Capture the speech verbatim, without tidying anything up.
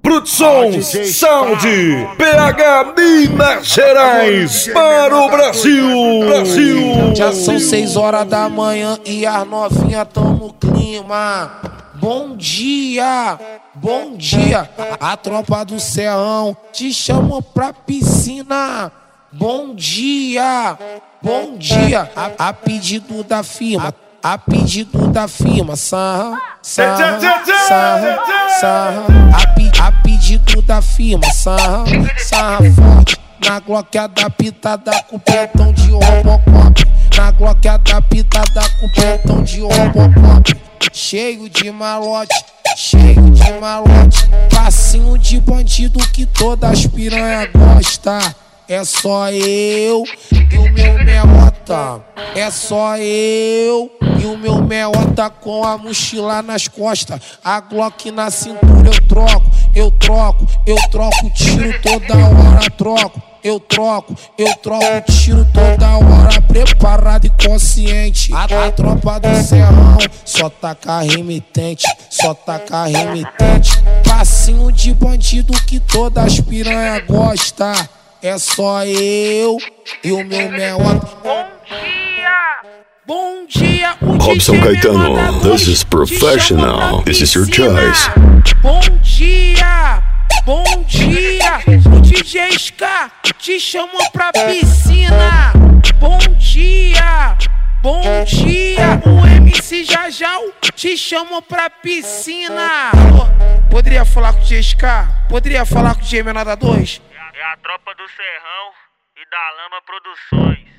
Produções Sound P H Minas Gerais para o Brasil. Brasil. Já são seis horas da manhã e as novinhas tão no clima. Bom dia, bom dia. A tropa do Serrão te chamam pra piscina. Bom dia, bom dia. A, a pedido da firma, a pedido da firma. Sarra, sarra, sarra, sarra. A, pe, a pedido da firma. Sarra, sarra forte. Na Glock adaptada com petão de Robocop. Na Glock adaptada com petão de Robocop. Cheio de malote, cheio de malote. Passinho de bandido que todas as piranha gosta. É só eu e o meu meota. É só eu e o meu meota com a mochila nas costas. A Glock na cintura eu troco, eu troco, eu troco tiro toda hora, troco. Eu troco, eu troco tiro toda hora, preparado e consciente. A, a tropa do Serrão só taca remitente, só taca remitente. Passinho de bandido que todas as piranha gosta. É só eu e o meu meota. Bom dia, bom dia. O Robson Caetano, this is professional. This is your choice. Bom dia, bom dia. O D J Ska te chamou pra piscina. Bom dia, bom dia. O M C Jajal te chamou pra piscina. Poderia falar com o D J Ska? Poderia falar com o D J Menor da dois? É a tropa do Serrão e da Lama Produções.